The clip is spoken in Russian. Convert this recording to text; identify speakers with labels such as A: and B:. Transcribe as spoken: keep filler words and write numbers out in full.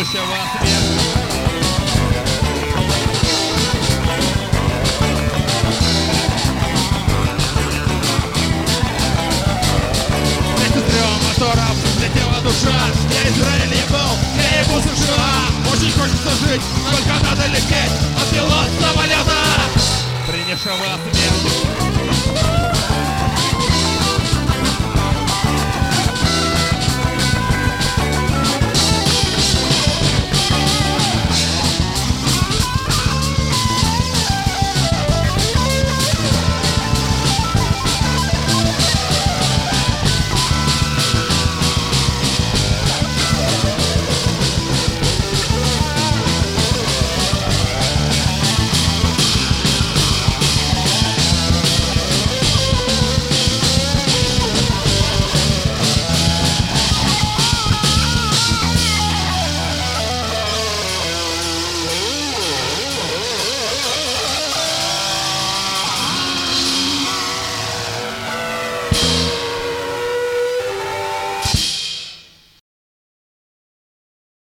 A: будущего свет. Мотором взлетела душа. Я Израиль не был, я ебу США. Очень хочется жить, только надо лететь от пилот самолета, принявшего